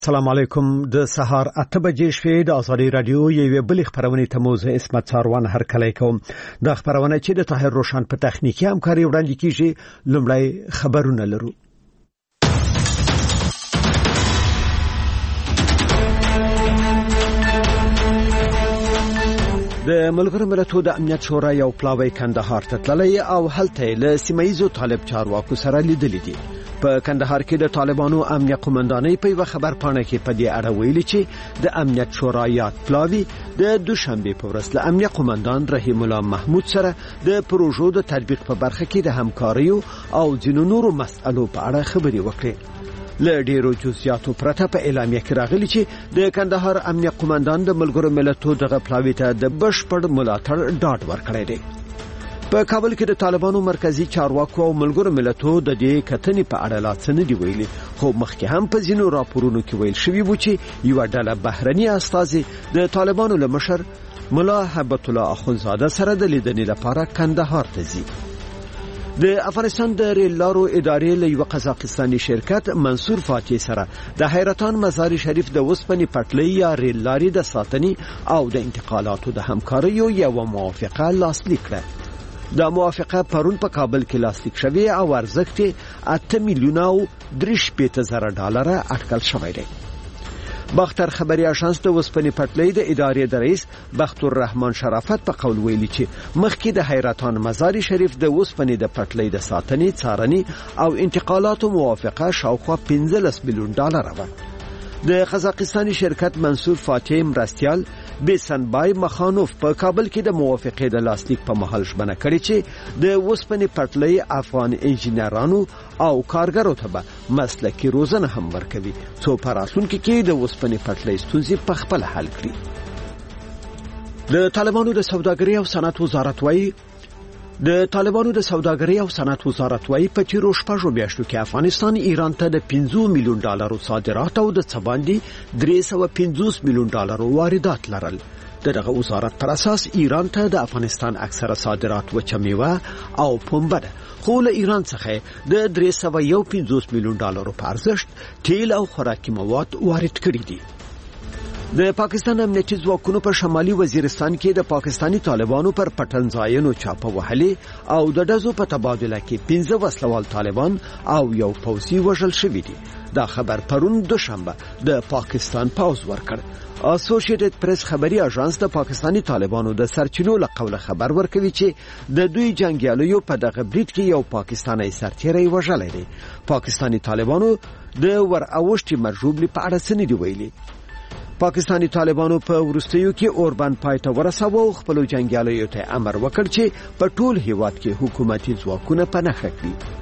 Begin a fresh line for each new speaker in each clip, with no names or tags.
السلام علیکم د سهار 8 بجې شوې د ازادي رادیو یوه بل خبرونه ته موزه اسمت ساروان هر کله کوم د خبرونه چې د طاهر روشن په تخنیکی همکاري وړاندې کیږي لومړی خبرونه لرو. د ملګرو ملتونو د امنیت شورا یو پلاوی کندهار ته تللی او هلته له سیمایزو طالب چارواکو سره لیدل دي. په کندهار کې د طالبانو امنیه قومندانۍ په یو خبر پاڼه کې په دې اړه ویلي چې د امنیت شورا یاد پلاوی د دوشنبه په ورځ له امنیه قومندان رحیم الله محمود سره د پروژو د تطبیق په برخه کې د همکاري او ځینو نورو مسئلو په اړه خبرې وکړې. له ډیرو جزئیاتو پرته په اعلامیه کې راغلي چې د کندهار امنیه قومندان د ملګرو ملتونو دغه پلاوی ته د بشپړ ملاتړ ډاډ ورکړی دی. په کابل کې د طالبانو مرکزی چارواکو او ملګرو ملتونو د دې کتنې په اړه لا څه نه دی ویلي، خو مخکې هم په ځینو راپورونو کې ویل شوی و چې یو ډله بهرني استازي د طالبانو له مشر ملا هبت الله اخونزاده سره د لیدنې لپاره کندهار ته ځي. د افغانستان د ریل لارو ادارې له یو قزاقستاني شرکت منصور فاتح سره د حیرتان مزار شریف د وسپنې پټلۍ یا ریل لارې د ساتنې او د انتقالاتو د همکارۍ یو موافقه لاسلیک کړه. دا موافقه پرون په کابل کې لاسلیک شوه او ارزښت 8 میلیونه او 3.0 ډالر اټکل شوی دی. باختر خبري اژانس د وسپنې پټلۍ د ادارې د رئیس بختور رحمان شرافت په قول ویلي چې مخکې د حیرتان مزار شریف د وسپنې د پټلۍ د ساتنې، څارنې او انتقالاتو موافقه شاوخوا 15 میلیون ډالر و. د قزاقستاني شرکت منصور فاتح مرستیال بیسنبای مخانوف په کابل کې د موافقې د لاسلیک په محل ژمنه کړې چې د وسپنې پټلۍ افغان انجینرانو او کارګرو ته به مسلکي روزنه هم ورکوي څو په راتلونکي کې د وسپنې پټلۍ ستونزې په خپل حل کړي. د طالبانو د سوداګرۍ او صنعت وزارت وايي په تیرو شپږو میاشتو کې افغانستان ایران ته د 15 میلیون ډالرو صادرات او د څه باندې 350 میلیون ډالرو واردات لرل. دغه وزارت پر اساس ایران ته د افغانستان اکثره صادرات وچه میوه او پنبه ده، خو له ایران څخه د 350 میلیون ډالرو په ارزښت تیل او خوراکي مواد وارد کړي دي. د پاکستان امنیتي ځواکونو په شمالي وزیرستان کې د پاکستانی طالبانو پر پټنځایونو چاپه وهلې او د ډزو په تبادله کې 15 وسلوال طالبان او یو پوځي وژل شوي دي. دا خبر پرون دوشنبه د پاکستان پاوز ورکړ. اسوسییټډ پریس خبري اژانس د پاکستانی طالبانو د سرچینو له قوله خبر ورکوي چې د دوی جنگیالیو په دغه برید کې یو پاکستانی سرتیری وژل دي. پاکستانی طالبانو د ور اوښتي مرجوبلی په اړه څه نه دی ویلي. پاکستانی طالبانو په ورستیو کې اوربان پایته ورساوه او خپل جنگیالیو ته امر وکړ چې په ټول هیواد کې حکومتي ځواکونه پناه کړي.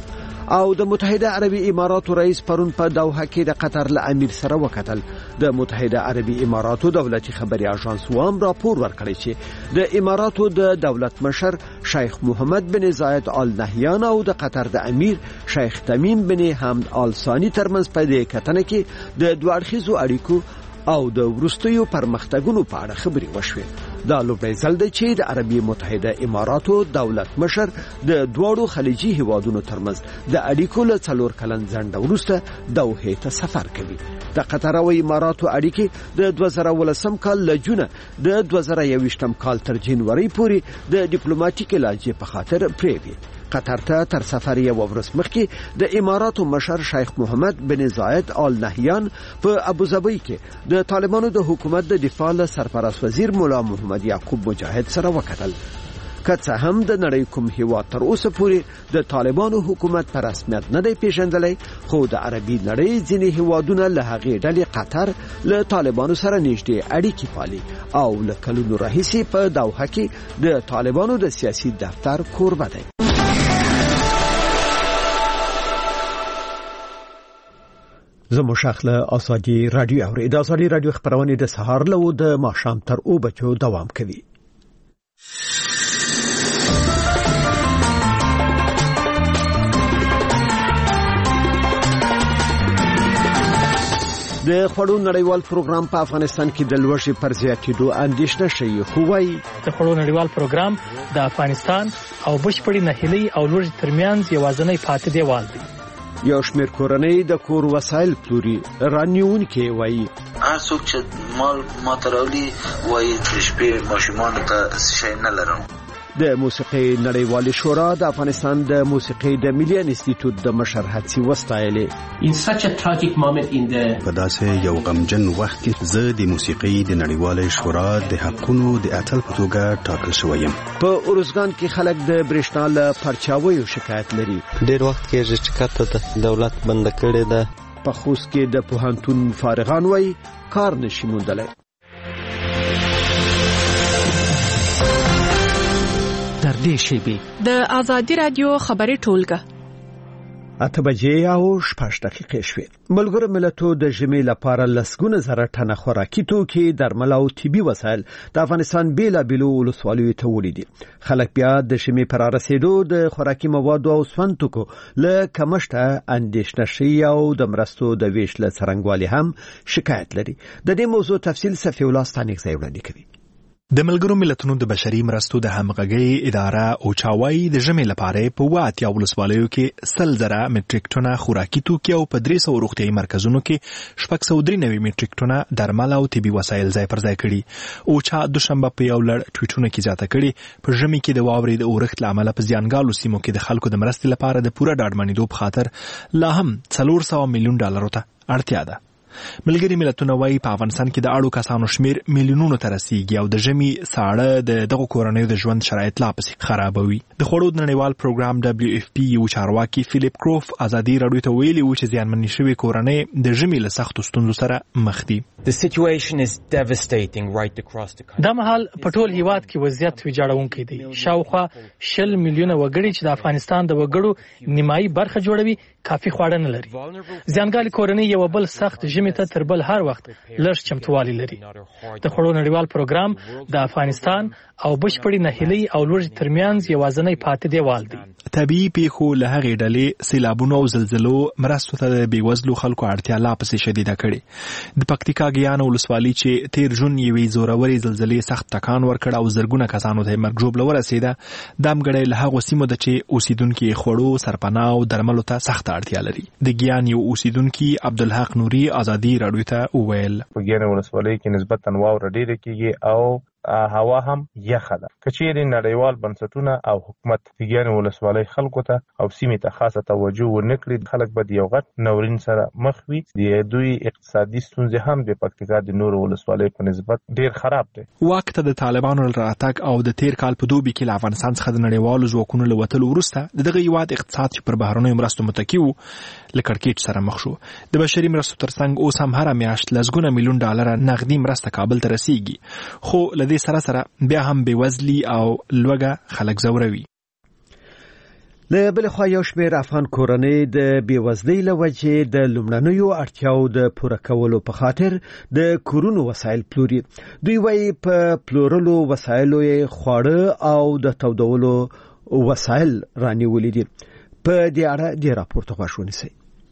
او د متحده عربي اماراتو رئیس پرون په دوحه کې د قطر له امیر سره وکتل. د متحده عربي اماراتو دولتي خبري اژانس وام راپور ورکړی چې د اماراتو د دولت مشر شیخ محمد بن زاید آل نهیان او د قطر د امیر شیخ تمیم بن حمد آل ثانی ترمنځ په دې کتنه کې د دوه اړخیزو اړیکو او د ورستیو پرمختګونو په اړه خبري وشوه. دا لومړی ځل دی چې د عربي متحده اماراتو دولت مشر د دوړو خلیجي هیوادونو ترمنځ د اړیکو له 4 کلن ځنډ وروسته دوحه ته سفر کوي. د قطر او اماراتو اړیکې د 2019 کال له جون د 2021 کال تر جنوري پورې د ډیپلوماټیک لانجې په خاطر پریوي. قطر ته تر سفر یو ورځ مخکې د اماراتو مشر شیخ محمد بن زاید آل نهیان په ابوظبي کې د طالبانو د حکومت د دفاع سرپرست وزیر مولا محمد یعقوب مجاهد سره وکتل. که څه هم د نړۍ کوم هیواد تر اوسه پورې د طالبانو حکومت په رسمیت نه دی پیژندلی، خو د عربي نړۍ ځینې هیوادونه له هغې ډلې قطر له طالبانو سره نږدې اړیکې پالي او له کلونو راهیسې په دوحه کې د طالبانو د سیاسي دفتر کوربه دی. زمو شخله ازادي رادیو او د ازادي رادیو خبرونه د سهار له د ماښام تر 2 بجو دوام کوي. د خړو نړیوال پروګرام په افغانستان کې د لوړشي پر زیاتېدو اندېښنه شوی، خو وايي
د خړو نړیوال پروګرام د افغانستان او بشپړې نهیلي او لوړشي ترمنځ یوازینی پاتې دیوال دی.
یو شمېر کورنۍ د کور وسایل پلوري رانیونکي وایي
هر څوک چې مال ماته راوړي وایي چې شپې ماشومانو ته شی نه لرم.
د موسیقي نړیوالې شورا د افغانستان د موسیقي د ملي انسټیټیوټ د مشر هڅې وستایلې.
په داسې یو غمجن وخت کې زه د موسیقي د نړیوالې شورا د حقونو د اتل په توګه ټاکل شوی یم.
په اورزګان کې خلک د برېښنا له پرچاویو شکایت لري.
ډېر وخت کې چې کته دولت بند کړې ده.
په خوست کې د پوهنتون فارغان وایي کار نشي موندلی.
در دې شیبې
د آزادي رادیو خبري ټولګه
8 بجې او 6 دقیقې شوې. ملګرو ملتونو د ژمي لپاره لسګونه زره ټنه خوراکي توکي، درمل او طبي وسایل د افغانستان بیلابېلو ولسوالیو ته وړي دي. خلک بیا د ژمي پر رسیدو د خوراکي موادو او سون توکو له کمښته اندېښنه شي او د مرستو د ویش له څرنګوالي هم شکایت لري. د دې موضوع تفصیل صفي الله ستانیک ځای وړاندې کوي.
د ملګرو ملتونو د بشري مرستو د همغږۍ اداره او چاوي د ژمي لپاره په 80 ولسوالیو کې 100,000 میټریک ټنه خوراکي توکي او په 300 روغتيایي مرکزونو کې 693 میټریک ټنه درمل او طبي وسایل ځای پر ځای کړي. او چا دوشنبه په یو لړ ټویټونه کې زیاته کړي په ژمي کې د واورې د اورښت لامل په ځانګالو سیمو کې د خلکو د مرستې لپاره د پوره ډاډمنېدو په خاطر لا هم $400 میلیون ته اړتیا ده. ملګري ملتونه وايي په افغانستان کې د اړو کسانو شمیر میلیونونو ته رسیږي او د ژمي ساړه دغه کورنیو د ژوند شرایط لا پسې خرابوي. د خوړو د نړیوال پروګرام WFP یو چارواکي فلیپ کروف ازادي راډیو ته ویلي و چې زیانمن شوي کورنۍ د ژمي له سختو ستونزو سره مخ دي.
دا مهال په ټول هیواد کې وضعیت ویجاړونکی دی. شاوخوا 20 میلیونه وګړي چې د افغانستان د وګړو نیمایي برخه جوړوي کافي خواړه نه لري. زیانګالي کورنۍ یو بل سخت ژمي ته تر بل هر وخت لږ چمتووالی لري. د خوړو نړیوال پروګرام د افغانستان او بشپړې ناهیلۍ او لوږې ترمنځ یوازینی پاتې دیوال دی.
طبيعي پیښو له هغې ډلې سیلابونو او زلزلو مرستو ته د بېوزلو خلکو اړتیا لا پسې شدیده کړې. د پکتیکا ګیان ولسوالي چې تیر جون یوې زورورې زلزلې سخت ټکان ورکړ او زرګونه کسانو ته مرګ ژوبله ورسېده. دا مګړی له هغو سیمو ده چې اوسیدونکي خوړو، سرپناه او درملو ته سخته اړتیا لري. د ګیان یو اوسیدونکي عبدالحق نوري ازادي راډیو ته وویل
په ګیان ولسوالۍ کې نسبتاً واوره ډېره کېږي او هوا هم یخه ده. کچېرې نړیوال بنسټونه او حکومت د ګیان ولسوالۍ خلکو ته او سیمې ته خاصه توجه ونه کړي، خلک به د یو غټ ناورین سره مخ وي. د دوی اقتصادي ستونزې هم د پکتیکا د نورو ولسوالیو په نسبت ډېر خراب دي.
واک ته د طالبانو راتګ او د تیر کال په دوبي کې له افغانستان څخه د نړیوالو ځواکونو له وتلو وروسته دغه هیواد اقتصاد چې پر بهرنیو مرستو متکي و له کړکېچ سره مخ شو. د بشري مرستو ترڅنګ اوس هم هره میاشت لسګونه میلیون ډالر نغدي مرسته کابل ته رسیږي. خو له دې سره بیا هم بېوزلي او لوږه خلک ځوروي.
له بل خوا یو شمېر افغان کورنۍ د بېوزلۍ له وجې د لومړنیو اړتیاو د پوره کولو په خاطر د کورونو وسایل پلوري. دوی وايي په پلورلو وسایلو یې خواړه او د تودولو وسایل رانیولي دي. په دې اړه د راپور ته غوږ ونیسئ.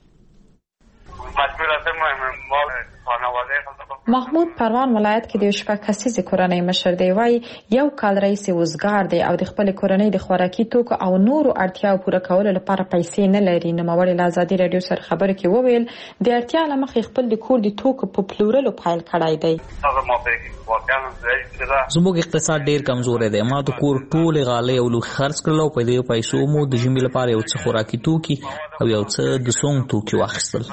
محمود پروان ولایت کې د شپږ کسیزې کورنۍ مشر دی. وایي یو کال راهیسې وزګار دی او د خپل کورنۍ د خوراکي توکو او نورو اړتیاو پوره کولو لپاره پیسې نه لري. نوموړي له ازادي راډیو سره خبرې کې وویل د اړتیا له مخې خپل د کور د توکو په پلورلو پیل کړی دی.
زموږ اقتصاد ډیر کمزور دی. ما د کور ټول غالۍ او لوښي خرڅ کړل او په دې پیسو مو د ژمي لپاره یو څه خوراکي توکي او یو څه د سونګ توکي واخیستل.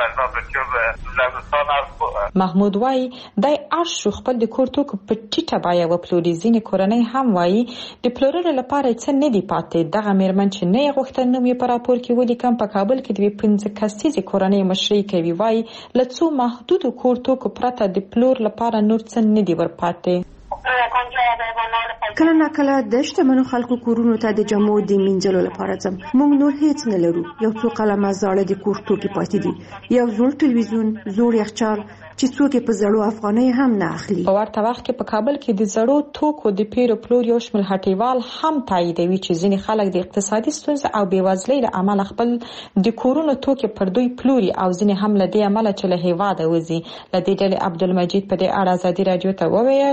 محمود وایي دای ارشو خپل د کور توکو په ټیټه بیه وپلوري. ځینې کورنۍ هم وایي د پلورلو لپاره څه نه دی پاتې. دغه میرمن چې نه یې غوښتل نوم یې په راپور کې ولیکم په کابل کې د 15 کسیزې کورنۍ مشري کوي. وایي له څو محدودو کور توکو پرته د پلور لپاره نور څه نه دی ورپاتې.
کله نه کله د شتمنو خلکو کورونو ته د جامو د مینځلو لپاره ځم. موږ نور هیڅ نه لرو. یو څو قلمه زاړه د کور توکي پاتې دي. یو زوړ تلویزیون، زوړ یخچال چې څوک په زړو افغانۍ هم نه اخلي.
په ورته وخت کې په کابل کې د زړو توکو د پیرو پلور یو شمېر هټیوال هم تاییدوي چې ځینې خلک د اقتصادي ستونزې او بېوزلۍ له امله خپل د کورونو توکي پر دوی پلوري او ځینې هم له دې امله چې له هیواده وځي. له دې ډلې عبدالمجید په دې اړه ازادي راډیو ته وویل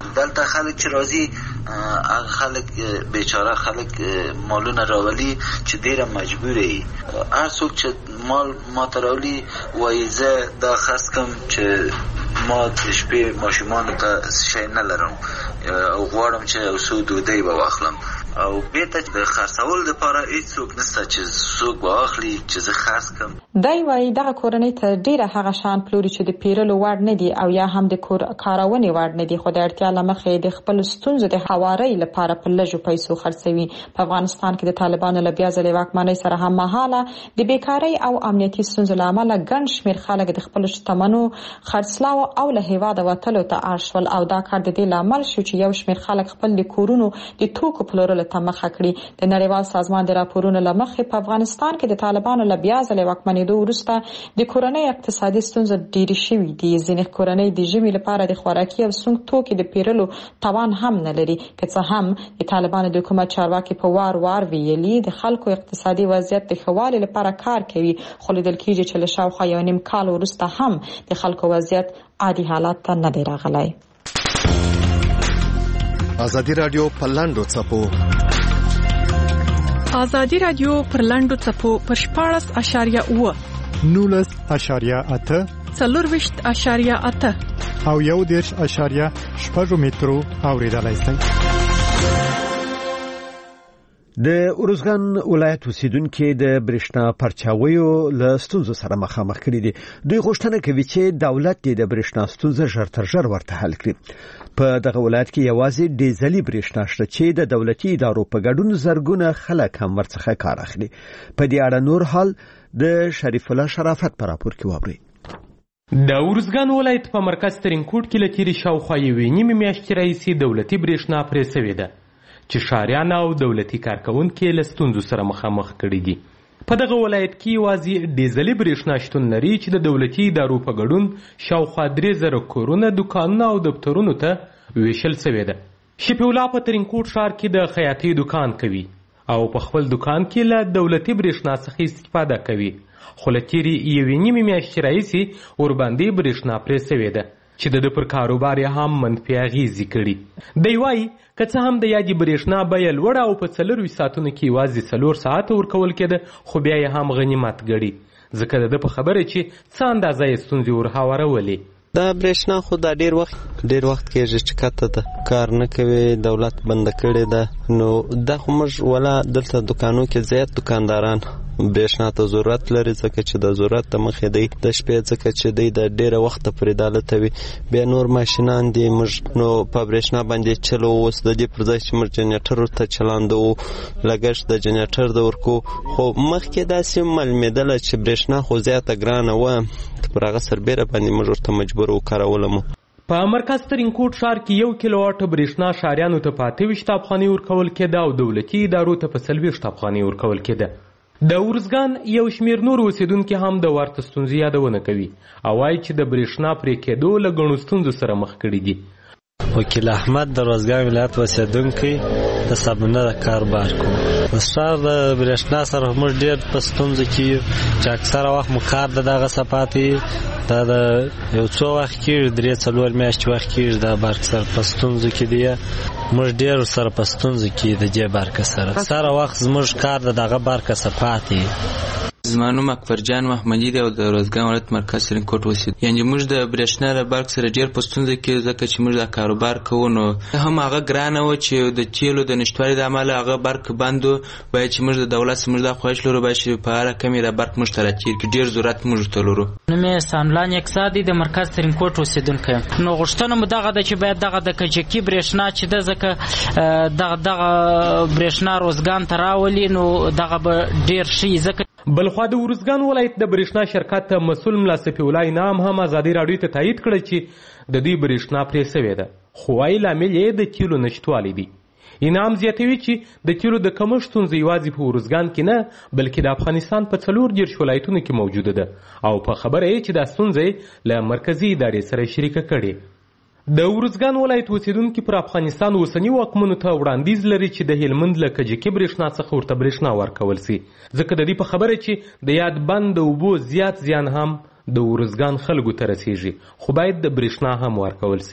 دلته خلک چې راځي هغه خلک بیچاره خلک مالونه راولي چې ډیره مجبوره وي. هر څوک چې مال ماته راولي وایي زه دا خرڅ کړم چې ما د شپې ماشومانو ته شی نه لرم او غواړم چې یو څو ډوډۍ به واخلم او بیرته د خرڅول لپاره هیڅوک نشته چې څوک به واخلي چې زه خرڅ کړم.
دی وایي دغه کورنۍ ته ډیره هغه شیان پلوري چې د پیرلو وړ نه دي او یا هم د کارونې وړ نه دي، خو د اړتیا له مخې د خپل ستونزو د هوارۍ لپاره په لږو پیسو خرڅوي. په افغانستان کې د طالبانو له بیا ځلې واکمنۍ سره هم مهاله د بیکارۍ او امنیتي ستونزو له امله ګڼ شمېر خلک د خپلو شتمنو خرڅلاو او له هیواده وتلو ته اړ شول او دا کار د دې لامل شو چې یو شمېر خلک خپل د کورونو د توکو پلورلو ته مخه کړي. د نړیوال سازمان د راپورونو له مخې په افغانستان کې د طالبانو له بیا ځلې واکمنېدو وروسته د کورنۍ اقتصادي ستونزې ډېرې شوې دي. ځینې کورنۍ د ژمي لپاره د خوراکي او سونګ توکي د پیرلو توان هم نه لري، که څه هم د طالبانو د حکومت چارواکي په وار ویلي د خلکو اقتصادي وضعیت د ښه والي لپاره کار کوي، خو لیدل کېږي چې له شاوخوا یو نیم کال وروسته هم د خلکو وضعیت عادي حالات ته نه دی راغلی.
ازادي رادیو په لاندو څپو
ازادي رادیو پر لاندو څپو پر 14.8
19.8
4.8
او 1.8 مترو اوریدلای شئ.
د ارزګان ولایت اوسیدونکو د برېښنا پرچاویو له ستونزو سره مخامخ کړي دي. دوی غوښتنه کوي چې دولت د برېښنا ستونزه ژر تر ژره ورته حل کړي. په دغه ولایت کې یوازې ډیزلي برېښنا شته چې د دولتي ادارو په ګډون زرګونه خلک هم ورڅخه کار اخلي. په دې اړه نور حال د شریف الله شرافت په راپور کې واوري.
د ارزګان ولایت په مرکز ترینکوټ کې لتیری شاوخوا یوې نیمې میاشتې راهیسې دولتي برېښنا پرې شوې ده چې ښاریان او دولتي کارکونکي له ستونزو سره مخامخ کړي دي. په دغه ولایت کې یوازې ډیزلي برېښنا شتون لري چې د دولتي ادارو په ګډون شاوخوا 3000 کورونه، دکانونه او دفترونو ته ویشل شوې ده. شفیع الله په ترینکوټ ښار کې د خیاطۍ دکان کوي او په خپل دکان کې له دولتي برېښنا څخه استفاده کوي، خو له تیرې یوې نیمې میاشتې راهیسې ورباندې برېښنا پرې شوې ده چې د پر کاروبار یې هم منفي اغېزې کړي. دی وایي که څه هم د یادې برېښنا بیه لوړه او په 24 ساعتونو کې یوازې 4 ساعته ورکول کېده، خو بیا یې هم غنیمت ګڼي، ځکه د په خبره چې څه اندازه یې ستونزې ورهوارولې.
دا برېښنا خو دا ډیر وخت کېږي چې کته ده کار نه کوي، دولت بند کړی ده. نو دا خو موږ ولا دلته دکانو کې زیات دکانداران برېښنا ته ضرورت لري، ځکه چې د ضرورت ته مخې دی د شپې، ځکه چې دی د ډیره وخت پرې دالته وي. بیا نور ماشینان دي موږ نو په برېښنا باندې چلو. اوس د دې پر ځای چې موږ جنریټر ورته چلاندو، لګښت د جنریټر د ورکو، خو مخکې داسې معلومېدله چې برېښنا خو زیاته ګرانه وه، پر هغه سربیره باندې موږ ورته مجبور وکارولم.
په مرکز ترینکوټ ښار کې 1 کیلو واټ برېښنا ښاریانو ته په 28 افغانۍ ورکول کېده او دولتي ادارو ته په 40 افغانۍ ورکول کېده. د ارزګان یو شمېر نور اوسیدونکي هم د ورته ستونزې یادونه کوي او وایي چې د برېښنا پرې کېدو له ګڼو ستونزو سره مخ کړي دي.
وکیل احمد د ارزګان ولایت اوسیدونکی د صابونه د کاروبار کوم. د ښار د برېښنا سره موږ ډېر په ستونزو کې یو چې اکثره وخت مو کار د دغه صفاتې دا د یو څو وخت کېږي 3-4 میاشتې وخت کېږي د برق سره په ستونزو کې دی. موږ ډېر سره په ستونزو کې د دې برق سره سره وخت زموږ کار د دغه برق صفاتې.
زما نوم اکبرجان محمدي دی او د ارزګان ولایت مرکز ترینکوټ اوسېدونکی. یعنې موږ د برېښنا له برق سره ډېر په ستونزه کې، ځکه چې موږ دا کاروبار کوو نو هم هغه ګرانه وه چې د تیلو د نشتوالي د امله هغه برق بند و. باید چې موږ د دولت څخه موږ دا خواهش لرو باید چې په هر رقم یې دا برق موږ ته راتېر کړي، ډېر ضرورت موږ ته لرو.
نوم یې ساملان یکسا دی، د مرکز ترینکوټ اوسېدونکی یم. نو غوښتنه مو دغه ده چې باید دغه د کجکي برېښنا چې ده، ځکه دغه برېښنا روزګان ته راولي نو دغه به ډېر ښه. ځکه
بلخوا د ارزګان ولایت د برېښنا شرکت مسؤل ملا صفي الله انعام هم ازادي راډیو ته تایید کړی چې د دوی برېښنا پرې شوې ده، خو وايي لامل یې د تیلو نشتوالی دی. انعام زیاتوي چې د تیلو د کمښت ستونزه یوازې په ارزګان کې نه بلکې د افغانستان په 40 ولایتونو کې موجوده ده او په خبره یې چې دا ستونزه له مرکزي ادارې سره شریکه کړي. د ارزګان ولایت اوسیدونکي پر افغانستان اوسني واکمنو ته وړاندیز لري چې د هلمند له کجکي برېښنا څخه ورته برېښنا ورکول شي، ځکه د دې په خبره چې د یاد بند د اوبو زیات زیان هم د ارزګان خلکو ته رسیږي، خو باید د برېښنا هم ورکول شي.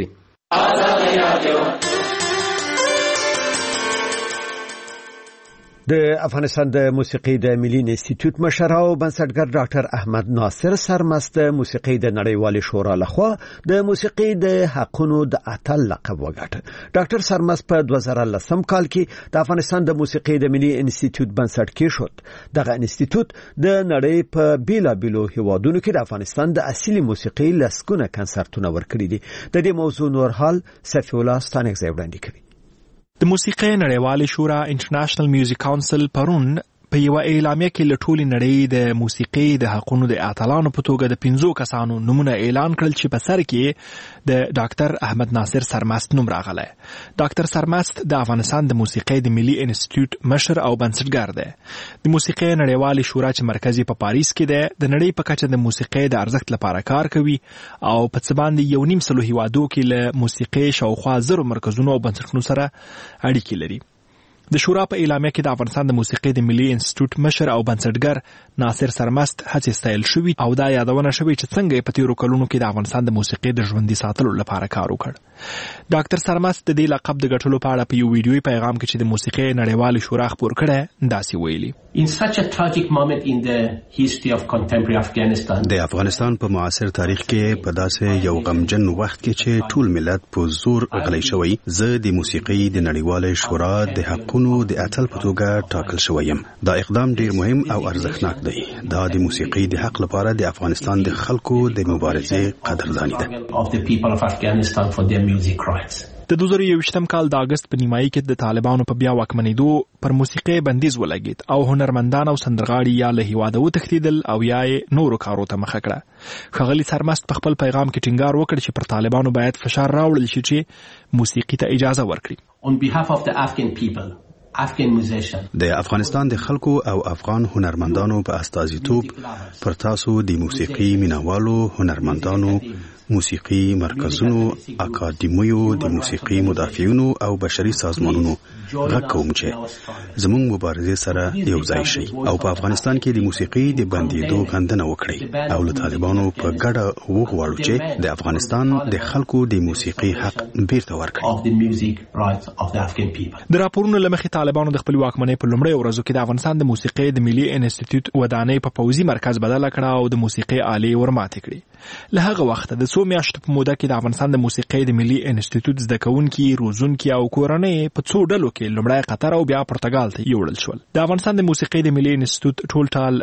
د افغانستان د موسیقي د ملي انسټیټیوټ مشر او بنسټګر ډاکټر احمد ناصر سرمست موسیقي د نړیوال شورا لخوا د موسیقي د حقونو د اتل لقب وګاټه. ډاکټر سرمست په 2010 کال کې د افغانستان د موسیقي د ملي انسټیټیوټ بنسټ کېښود. دغه انسټیټیوټ د نړۍ په بیلابیلو هیوادونو کې د افغانستان د اصلي موسیقي لسګونه کنسرتونه ورکړي دي. د دې موضوع نور حال صفی الله ستانک زی وړاندې کوي.
د موسیقي نړیوال شورا انټرنیشنل میوزیک کونسل پرون په یو اعلامیه کې له ټولې نړۍ د موسیقي د حقونو د اتلانو په توګه د 15 کسانو نومونه اعلان کړل چې په سر کې د ډاکټر احمد ناصر سرمست نوم راغلی. ډاکټر سرمست د افغانستان د موسیقي د ملي انسټیټیوټ مشر او بنسټګر دی. د موسیقي نړیوال شورا چې مرکز په پاریس کې دی د نړۍ په کچه د موسیقي د ارزښت لپاره کار کوي او په څه باندې 1.5 هیوادو کې له موسیقي شاوخوا 1000 مرکزونو او بنسټونو سره اړیکې لري. د شورا په اعلامیه کې د افغانستان د موسیقي د ملي انسټیټیوټ مشر او بنسټګر ناصر سرمست هڅې ستایل شوې او دا یادونه شوې چې څنګه په تیرو کلونو کې د افغانستان د موسیقي د ژوندي ساتلو لپاره کار وکړ. ډاکټر سرمست د دې لقب د ګټلو په اړه په یو ویډیوي پیغام کې چې د موسیقي نړیوال شورا خپور کړی داسې ویلي.
In such a tragic moment in the history of contemporary Afghanistan.
د افغانستان په معاصر تاریخ کې په داسې یو غمجن وخت کې چې ټول ملت په زور غلی شوی، زه د موسیقي د نړیوال شورا د حقونو د اتل په توګه ټاکل شویم. دا اقدام ډیر مهم او ارزښتناک دی. دا د موسیقي د حق لپاره د افغانستان د خلکو د مبارزې قدردانی ده.
Of the people of Afghanistan for their music rights.
د 2021 کال د اگست په نیمایي کې د طالبانو په بیا واکمنېدو پر موسیقي بندیز ولګید او هنرمندان او سندرغاړي یا له هیواده وتښتېدل او یا نورو کارو ته مخه کړه. ښاغلي سرمست په خپل پیغام کې ټینګار وکړ چې پر طالبانو باید فشار راوړل شي چې موسیقي ته اجازه ورکړي.
On behalf of the Afghan people, Afghan musicians.
د افغانستان د خلکو او افغان هنرمندانو په استازیتوب پر تاسو د موسیقي مینوالو، هنرمندانو، موسیقي مرکزونو، اکاډمیو، د موسیقي مدافعینو او بشري سازمانونو غږ کوم چې زموږ مبارزې سره یو ځای شي او په افغانستان کې د موسیقي د بندیدو غندنه وکړي او له طالبانو په ګډه وغواړو چې د افغانستان د خلکو د موسیقي حق بیرته ورکړي.
د راپورونو له مخې طالبانو د خپل واکمنۍ په لومړۍ ورځو کې د افغانستان د موسیقي د ملي انسټیټیوټ ودانۍ په پوځي مرکز بدله کړه او د موسیقي آلې ورماتې کړې. له هغه وخته د څو میاشتو په موده کې د افغانستان د موسیقي د ملي انسټیټیوټ زده کوونکي، روزونکي او کورنۍ په څو ډلو کې لومړی قطر او بیا پرتګال ته یوړل شول. د افغانستان د موسیقي د ملي انسټیټیوټ ټول ټال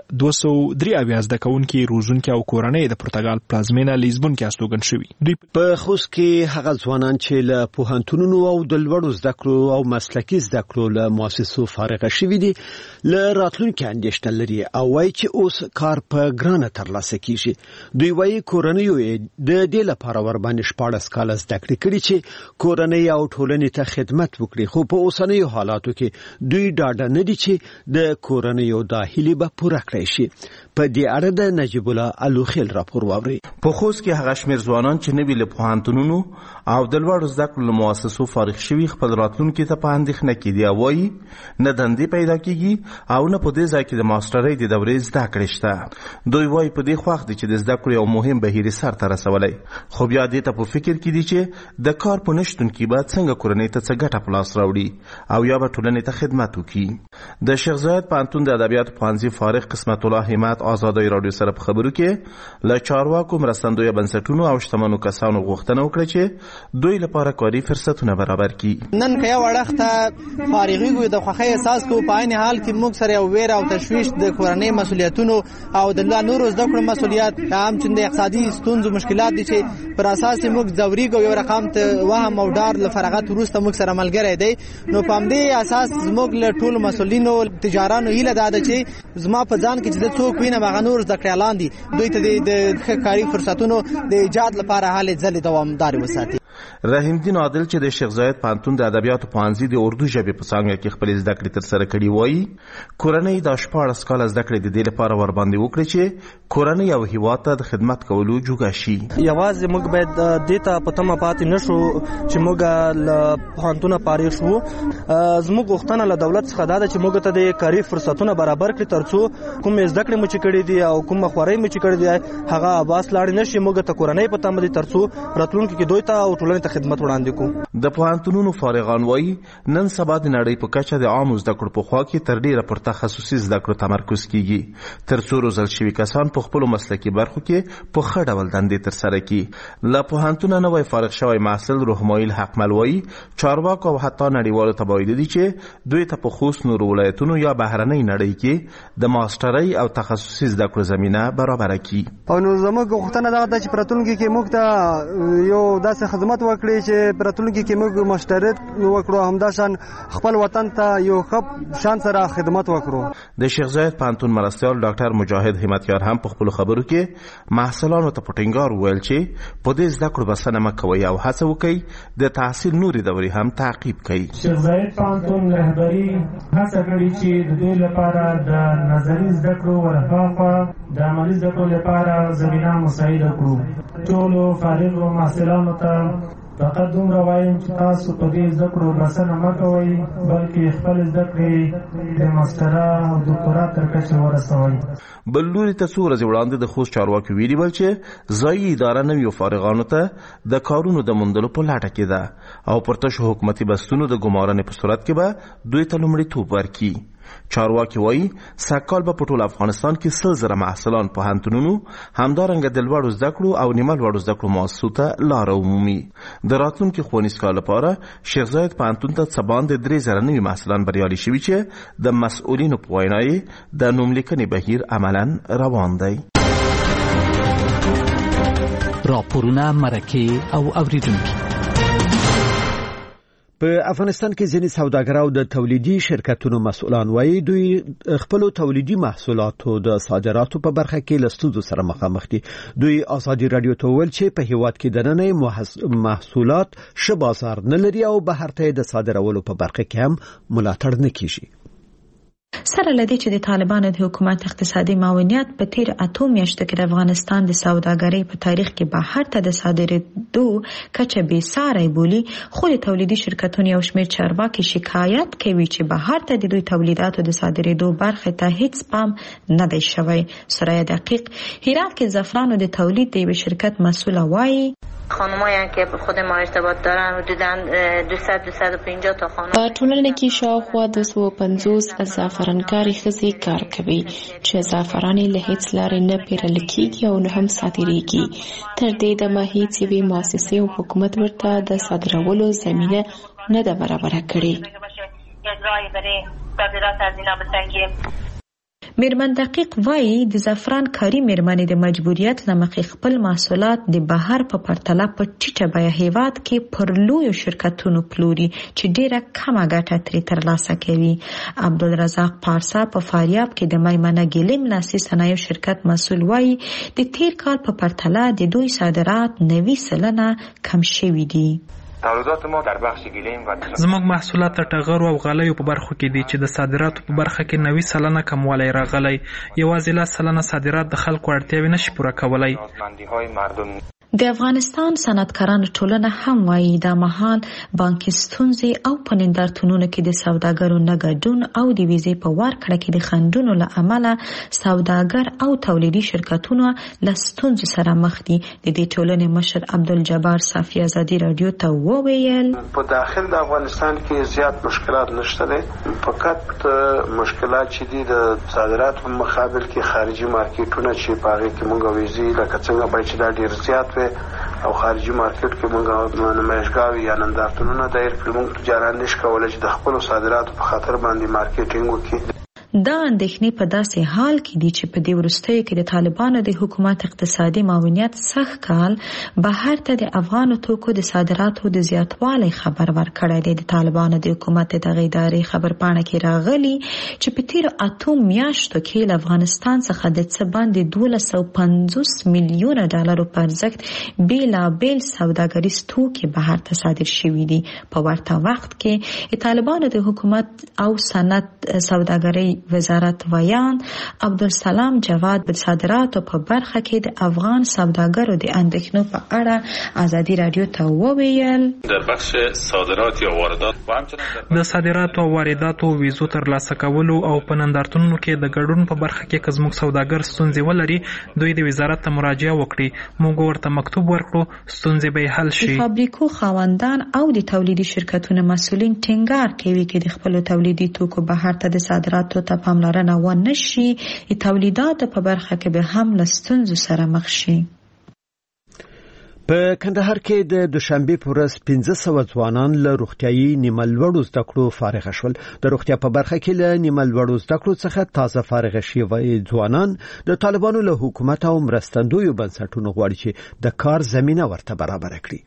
203 زده کوونکي، روزونکي او کورنۍ د پرتګال پلازمینه لیزبون کې استوګن شوي.
دوی په خوست کې هغه ځوانان چې له پوهنتونونو او د لوړو زده کړو او مسلکي زده کړو له مؤسسو فارغ شوي دي، له راتلونکي اندېښنه لري او وایي چې اوس کار په ګرانه ترلاسه کیږي. دوی وایي کورنۍ د دې لپاره ور باندې 14 کال زده کړې کړي چې کورنۍ او ټولنې ته خدمت وکړي، خو په اوسنیو حالاتو کې دوی ډاډه نه دي چې د کورنۍ او د هیلې به پوره کړی شي. په دې اړه د نجیب الله الوخیل راپور واوري.
په خوست کې هغه شمیر ځوانان چې نوي له پوهنتونونو او د لوړو زده کړو له مؤسسو فارغ شوي خپل راتلونکي ته په اندېښنه کې دي او وایي نه دندې پیدا کیږي او نه په دې ځای کې د ماسترۍ د دورې زده کړې شته. دوی وایي په دې خوښ دي چې د زده کړو یو مهم بهیر سر ته رسولی، خو بیا دې ته په فکر کې دي چې د کار په نشتون کې به څنګه کورنۍ ته څه ګټه په لاس راوړي او یا به ټولنې ته خدمت وکړي. د شیخ زاید پوهنتون د ادبیاتو پوهنځي فارغ قسمت الله همت آزادۍ راډیو سره په خبرو کې له چارواکو، مرستندویه بنسټونو او شتمنو کسانو غوښتنه وکړه چې دوی لپاره کاري فرصتونه برابر کړي.
نن که یو وړخته فارغیږو د خوښۍ احساس کوو، په عین حال کې موږ سره یو ویره او تشویش د کورنۍ مسؤلیتونو او د نورو زده کړو مسؤلیت هم چې د اقتصادي ستونزو مشکلات دي چې پر اساس موږ ځوریږو یو رقم ته وهم او ډار له فراغت وروسته موږ سره ملګری دی. نو په همدې اساس زموږ له ټولو مسؤلینو تجارانو هیله ده چې زما په ځان کې چې د څوک وینم هغه نور زده کړیالان دي، دوی ته د ښه کاري فرصتونو د ایجاد لپاره هلې ځلې دوامدارې وساتي.
رحیم الدین عادل چې د شیخ زاید پوهنتون د ادبیاتو پوهنځي د اردو ژبې په څانګه کې خپلې زده کړې ترسره کړي وایي کورنۍ دا 14 کاله زده کړې د دې لپاره ورباندې وکړي چې کورنۍ او هیواد ته د خدمت کولو جوګه شي.
یوازې موږ باید دې ته په تمه پاتې نه شو چې موږ له پوهنتونه فارغ شو. زموږ غوښتنه له دولت څخه دا ده چې موږ ته د کاري فرصتونه برابر کړي ترڅو کومې زده کړې مو چې کړې دي او کومه خوارۍ مو چې کړې دي هغه بس لاړې نه شي. موږ ته کورنۍ په تمه دي ترڅو راتلونکي کې دوی ته او ټولنې ته خدمت وړاندې کوو.
د پوهنتونونو فارغان وایي نن سبا د نړۍ په کچه د عامو زده کړو په خوا کې تر ډیره پر تخصصي زده کړو تمرکز کیږي تر څو روزل شوي کسان په خپلو مسلکي برخو کې په ښه ډول دندې ترسره کړي. له پوهنتونه نوی فارغ شوی محصل روحمایل حقمل وایي چارواکو او حتی نړیوالو ته باید دي چې دوی ته په خصوص نورو ولایتونو یا بهرنۍ نړۍ کې د ماسترۍ او تخصصي زده کړو زمینه برابره کړي.
او نو زموږ غوښتنه دا ده چې راتلونکي کې موږ ته یو داسې خدمت وکړي چې راتلونکي کې موږ مشترک وکړو، همداشان خپل وطن ته یو ښه شان سره خدمت وکړو.
د شیخ زاید پوهنتون مرستیال ډاکټر مجاهد همتیار هم په خپلو خبرو کې محصلانو ته په ټینګار وویل چې په دې زده کړو بسنه مه کوئ او هڅه وکړئ د تحصیل نورې دورې هم تعقیب کړئ.
شیخ زاید پوهنتون رهبري هڅه کړې چې د دوی لپاره د نظري زده کړو ورهاخوا د عملي زده کړو لپاره زمینه مساعده کړو. ټولو فارغو محصلانو ته فقط دومره وایم چې تاسو په دې زده کړو بسنه مه کوئ، بلکې خپل زده کړې د ماسټرا او دکتورا تر کچې ورسوئ.
بل لوري ته څو ورځې وړاندې د خوست چارواکي ویلي ول چې ځایي اداره نویو فارغانو ته د کارونو د موندلو په لټه کې ده او پر تشو حکومتي بستونو د ګمارنې په صورت کې به دوی ته لومړیتوب ورکړي. چارواکي وایي سږکال به په ټول افغانستان کې 100,000 محصلان پوهنتونونو همدارنګه د لوړو زده کړو او نیمه لوړو زده کړو مؤسسو ته لاره ومومي. د راتلونکي ښوونیز کال لپاره شیخ زاید پوهنتون ته څه باندې 3,000 نوي محصلان بریالي شوي چې د مسؤلینو په وینا یې د نوملیکنې بهیر عملاً روان دی.
راپورونه مرکه او اوریدونکي.
په افغانستان کې ځینې سوداګر او د تولیدي شرکتونو مسؤلان وایي دوی خپل تولیدي محصولاتو د صادراتو په برخه کې له ستونزو سره مخامخ دي. دوی ازادي رادیو ته ویل چې په هیواد کې د نننۍ محصولات ښه بازار نه لري او بهر ته د صادرولو په برخه کې هم ملاتړ نه کیږي.
سره لدی چې د طالبانو د حکومت اقتصادي معاونیت په تیر 8 میاشتو کې د افغانستان د سوداګرۍ په تاریخ کې بهر ته د صادرېدو کچه بې ساري بولی، خو د تولیدي شرکتونو یو شمېر چارواکي شکایت کوي چې بهر ته د دوی تولیداتو د صادرېدو برخه ته هیڅ پام نه دی شوی. سرای دقیق هرات کې زعفرانو د تولید د یو شرکت مسئول وایي
خانمایی که خود ما ارتباط دارن حدوداً 200-250 تا خانم
په ټولنه کې شاوخوا 250 زعفرانکاري ښځې کار کوي چې زعفران له هیڅ لارې نه پیرل کېږي او نه هم صادریږي. تر دې دمه هیڅ یوې مؤسسې او حکومت ورته د صادرولو زمینه نه ده برابره کړې.
میرمن دقیق وایي د زعفران کاري میرمنې د مجبوریت لمخې خپل محصولات د بهر په پرتله په ټیټه بیه هیواد کې پر لویو شرکتونو پلوري چې ډیره کمه ګټه ترې ترلاسه کوي. عبدالرزاق پارسا په فاریاب کې د میمنه ګلیم لاسي صنایعو شرکت مسئول وایي د تیر کال په پرتله د دوی صادرات 90% کم شوي دي.
زموږ محصولات ټغرو او غالیو په برخو کې دي چې د صادراتو په برخه کې 90% کموالی راغلی. یوازې 10% صادرات د خلکو اړتیاوې نشي پوره کولای.
د افغانستان صنعتکارانو ټولنه هم وایي دا مهال بانکي ستونزې او په نندارتونونو کې د سوداګرو نه ګډون او د ویزې په ورکړه کې د خنډونو له امله سوداګر او تولیدي شرکتونه له ستونزو سره مخ دي. د دې ټولنې مشر عبدالجبار صافي ازادي رادیو ته وویل
په داخل د افغانستان کې زیات مشکلات نشته دي، فقط مشکلات چې دي د صادراتو په مقابل کې خارجي مارکیټونه چې په هغه کې موږ ویزې لکه څنګه باید چې دا ډیر زیات او خارجي مارکیټ کې موږ نمایشګاوې یا نندارتونونه دایر کړي، موږ تجاران نشو کولای چې د خپل صادراتو په خاطر باندې مارکیټینګ وکړي.
دا اندېښنې په داسې حال کې دي چې په دې وروستیو کې د طالبانو د حکومت اقتصادي معاونیت سخت کال بهر ته د افغانو توکو د صادراتو د زیاتوالي خبر ورکړی دی. د طالبانو د حکومت دغه ادارې خبرپاڼه کې راغلي چې په تیرو 8 میاشتو کې له افغانستان څخه د څه باندې $250 میلیونه په ارزښت بیلابیل سوداګریز توکي بهر ته صادر شوي دي. په ورته وخت کې طالبانو د حکومت او صنعت سوداګرۍ وزارت ویان عبدالسلام جواد د صادراتو په برخه کې د افغان سوداګرو د اندېښنو په اړه ازادي رادیو ته وویل
در بخش صادرات یا واردات
د صادراتو او وارداتو ویزو ترلاسه کولو او په نندارتونونو کې د ګډون په برخه کې که زموږ سوداګر ستونزې ولري دوی د وزارت ته مراجعه وکړي، موږ ورته مکتوب ورکړو، ستونزې به حل شي.
د فابریکو خاوندان او د تولیدي شرکتونو مسؤلین ټینګار کوي چې د خپل تولیدي توکو بهر ته د صادراتو ته پاملرنه ونه شي، تولیدات په برخه کې به هم له ستونزو سره مخ شي.
په کندهار کې د دوشنبه په ورځ 1500 ځوانان له روغتيایي نیمه لوړو زده کړو فارغ شول. د روغتیا په برخه کې له نیمه لوړو زده کړو څخه تازه فارغ شوي ځوانان د طالبانو له حکومت او مرستندویو بنسټونو غواړي چې د کار زمينه ورته برابر کړي.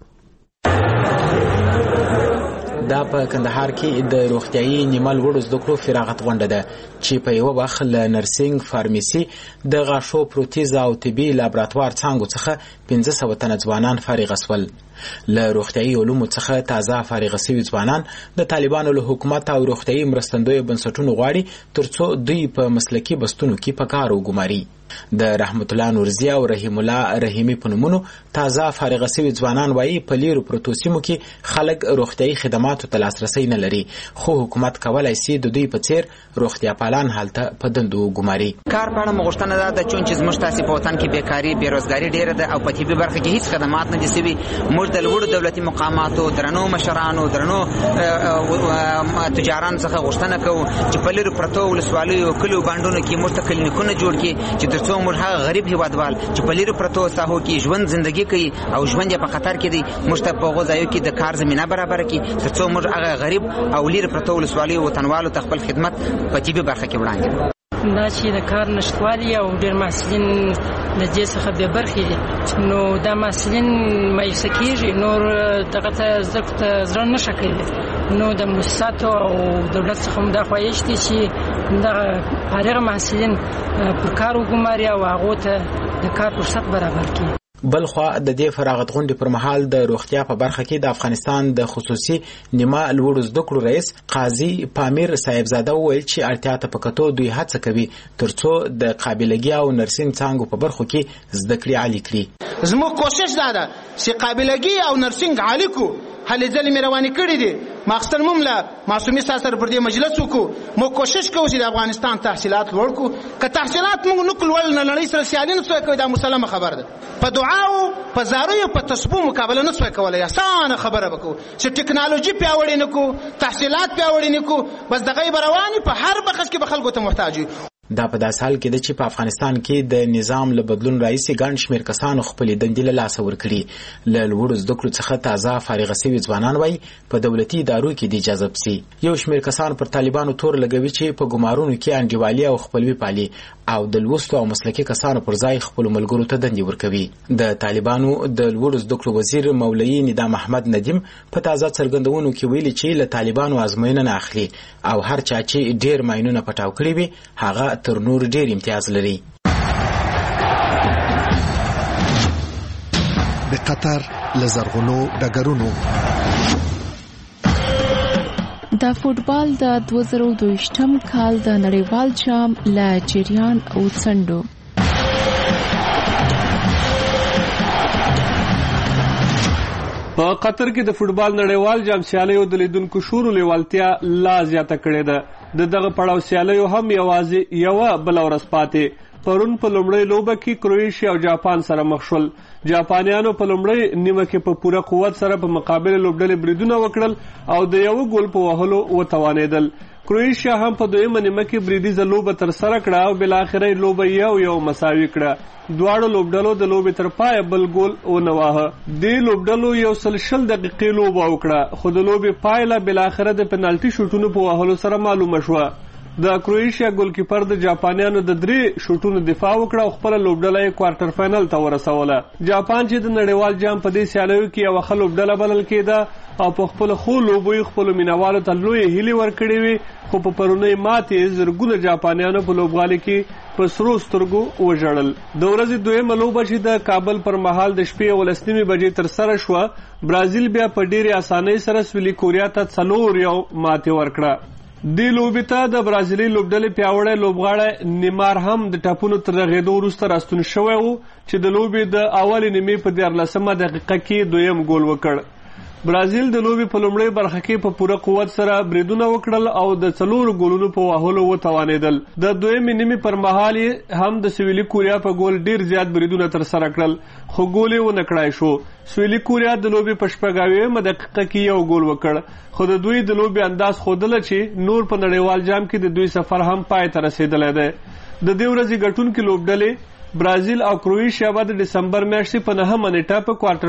دا په کندهار کې د روغتيایي نیمه لوړو زده کړو فراغت غونډه ده چې په یو وخت له نرسنګ، فارمیسي، د غاښو پروتیز او طبي لابراتوار څانګو څخه 1500 تنه ځوانان فارغ شول. له روغتيایي علومو څخه تازه فارغ شوي ځوانان د طالبانو له حکومت او روغتيایي مرستندویو بنسټونو غواړي ترڅو دوی په مسلکي بستونو کې په کار وګماري. د رحمت الله نورزی او رحیم الله رحیمی په نومونو تازه فارغ شوي ځوانان وایي په لیرو پروتو سیمو کې خلک روغتيایي خدماتو ته لاسرسی نه لري، خو حکومت کولای شي د دوی په څیر روغتیا پالان حالت په دندو ګماري.
کار په اړه مغشتنه ده چې زموږ تاسو په وطن کې بیکاری بیروزګاری ډیره ده او په طبي برخه کې هیڅ خدمات نه دي سوي. موږ د لوړو دولتي مقاماتو، درنو مشرانو، درنو تجاران څخه غوښتنه کوو چې په لیرو پروتو ولسوالیو کلیو باندونو کې موږ ته کلینیکونه جوړ کړي چې ترڅو موږ هغه غریب هیوادوال چې په لیرو پروتو ساحو کې ژوند ژوندۍ کوي او ژوند یې په خطر کې دی، موږ ته په غوځایو کې د کار زمينه برابر کړي ترڅو موږ هغه غریب او لیرو پروتو ولسوالیو وطنوالو ته خپل خدمت په طبي برخه کې وړاندې.
دا چې د کار نشټوالي او ډېر محصلین د دې څخه بې برخې دي، نو دا محصلین مایوسه کېږي، نور دغه ته زده کړو ته زړه نه ښه کوي. نو د مؤسساتو او دولت څخه هم دا خواهش دی چې دغه فارغ محصلین پر کار وګماري او هغو ته د کار فرصت برابر کړي.
بلخوا د دې فراغت غونډې پر مهال د روغتیا په برخه کې د افغانستان د خصوصي نیمه لوړو زده کړو رئیس قاضي پامیر صاحبزاده وویل چې اړتیا ته په کتو دوی هڅه کوي ترڅو د قابلګي او نرسنګ څانګو په برخو کې زده کړې عالي کړي.
زموږ کوشش دا ده چې قابلګي او نرسنګ عالي کو. هلې ځلې مې روانې کړې دي، ماخستن ممله معصومي سره پر دې مجلس وکړو. مو کوشش کوو چې د افغانستان تحصیلات لوړ کړو. که تحصیلات موږ نه کړو نه نړۍ سره سیالي نه څوک کوي، دا مسلمه خبر ده. په دعاو په زاریو په تسبو مقابله نه څوک کولای. اسانه خبره وکړو چې ټکنالوژي پیاوړې نه کو، تحصیلات پیاوړې نه کو، بس د غیب رواني په هر بخش کې به خلکو ته محتاج.
دا په داس حال کې د چې په افغانستان کې د نظام له بدلون راځي ګڼ شمېر کسانو خپل دندې له لاسه ورکړي. له لوړو زده کړو څخه تازه فارغ شوي ځوانان وایي په دولتي ادارو کې د جذب سي. یو شمېر کسان پر طالبانو تور لګوي چې په ګمارونو کې انډیوالي او خپلوي پالي او د لوستو او مسلکي کسانو پر ځای خپل ملګرو ته دندې ورکوي. د طالبانو د لوړو زده کړو وزیر مولوي ندام احمد ندیم په تازه څرګندونو کې ویلي چې له طالبانو ازموینه نه اخلي او هر چا چې ډېر ماینونه پټاو کړي وي هغه تر نور ډېر امتیاز لري.
د قطر لزرغونو ډګرونو
د فوټبال د 2022م کال د نړیوال جام له جریان او څنډو
په قطر کې د فوټبال نړیوال جام سیالیو د لیدونکو شور لیوالتیا لا زیاته کړې ده. دغه پړاو سیالیو هم یوازې یو بل ورځ پاتې. پرون په لومړۍ لوبه کې کروئیشیا او جاپان سره مخ شول. جاپانیانو په لومړۍ نیمه کې په پوره قوت سره په مقابل لوبډلې بریدونه وکړل او د یو ګول په وهلو وتوانېدل. کروئیشیا هم په دویمه نیمه کې بریدیزه لوبه تر سره کړه او بالاخره لوبه یو مساوي کړه. دواړو لوبډلو د لوبې تر پایه بل ګول ونه واهه. دې لوبډلو 120 دقیقې لوبه وکړه خو د لوبې پایله بالاخره د پنالټي شوټونو په وهلو سره معلومه شوه. د کروئیشیا ګولکیپر د جاپانیانو د 3 شوټونو دفاع وکړه او خپل لوبډله یې کوارټر فائنل ته ورسوله. جاپان چې د نړیوال جام په دې سیالیو کې یو ښه لوبډله بلل کېده او په خپل خو لوبوي خپل مینوالو ته لوی هیلې ورکړې وي خو په پرونی ماتې زرګونه جاپانیانو په لوبغالي کې په سرو سترګو وژړل. د ورځې دویمه لوبه چې د کابل پر مهال د شپې 11 بجې تر سره شوه، برازیل بیا په ډېرې اسانۍ سره سویلي کوریا ته 4-1 ماتې ورکړه. دې لوبې ته د برازیلي لوبډلې پیاوړی لوبغاړی نیمار هم د ټاپونو تر رغېدو وروسته راستون شوی و چې د لوبې د اولې نیمې په 14مه دقیقه کې دویم ګول وکړ. برازیل د لوبې په لومړۍ برخه کې په پوره قوت سره بریدونه وکړل او د 4 ګولونو په وهلو وتوانېدل. د دویمې نیمې پر مهال هم د سویلي کوریا په ګول ډیر زیات بریدونه ترسره کړل خو ګول یې ونه کړای شو. سویلي کوریا د لوبې په 80مه دقیقه کې یو ګول وکړ خو د دوی د لوبې انداز ښودله چې نور په نړیوال جام کې د دوی سفر هم پای ته رسېدلی دی. د دې ورځې ګټونکي لوبډلې برازیل او کروئیشیا به د ډسمبر میاشتې په 9مه نیټه په کوارټر